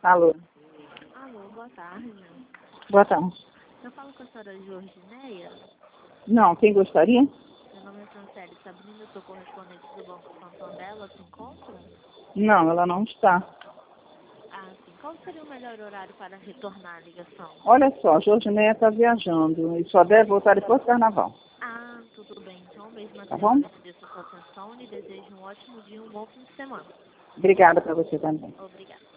Alô. Alô, boa tarde. Boa tarde. Eu falo com a senhora Georgineia. Não, quem gostaria? Meu nome é Franciele Sabrina, eu sou correspondente do Banco Santander. Ela se encontra? Não, ela não está. Ah, sim. Qual seria o melhor horário para retornar a ligação? Olha só, a Georgineia está viajando e só deve voltar depois do carnaval. Ah, tudo bem. Então, mesmo Tá assim, eu bom? agradeço a sua atenção e desejo um ótimo dia e um bom fim de semana. Obrigada para você também. Obrigada.